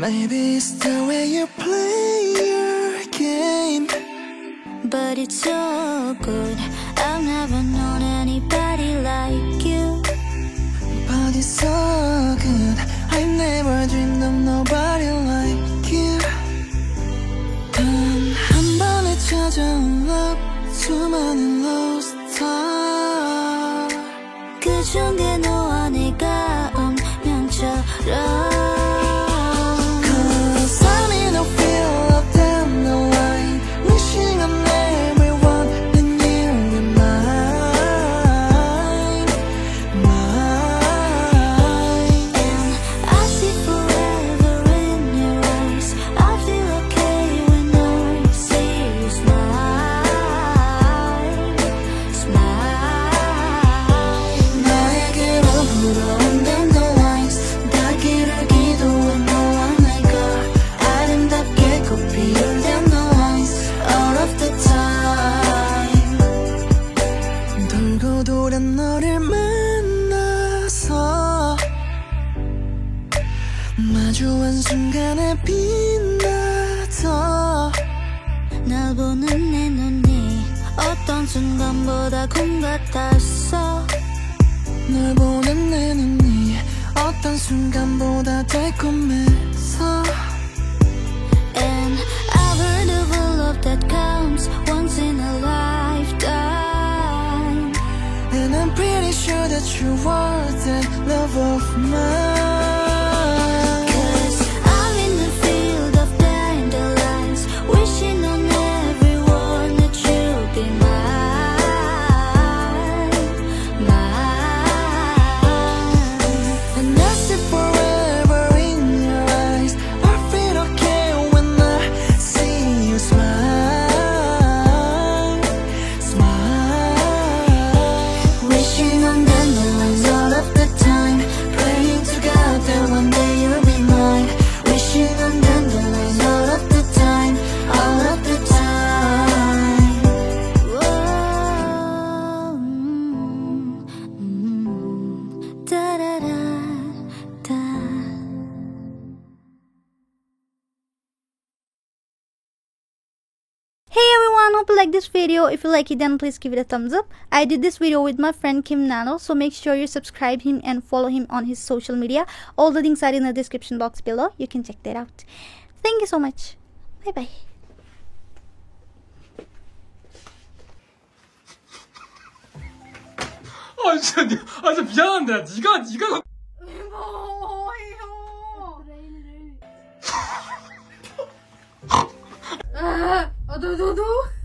Maybe it's the way you play your game, but it's so good. I've never known anybody like you. but it's so good. I never dreamed of nobody like you. 단 한 번에 찾아온 love, 수많은 lost star. 그 중에 너와 내가 운명처럼. 너를 만나서 마주한 순간에 빛나서 날 보는 내 눈이 어떤 순간보다 금 같았어. 널 보는 내 눈이 어떤 순간보다 달콤했어. And I've heard of a love that comes once in a lifetime. And I'm pretty sure that you are that love of mine. 'Cause I'm in the field of dandelions, wishing on everyone that you'll be mine, mine. And I see forever in your eyes. I feel okay when I see you smile, smile. Wishing on dandelions all of the time, praying to God that one day you'll be mine. Wishing on dandelions all of the time, all of the time. Whoa, da da da da. Hey everyone, hope you like this video. If you like it, then please give it a thumbs up. I did this video with my friend Kim Nano, so make sure you subscribe him and follow him on his social media. All the links are in the description box below. You can check that out. Thank you so much. Bye bye. 진짜 미안한데 네가 뭐예요? 너도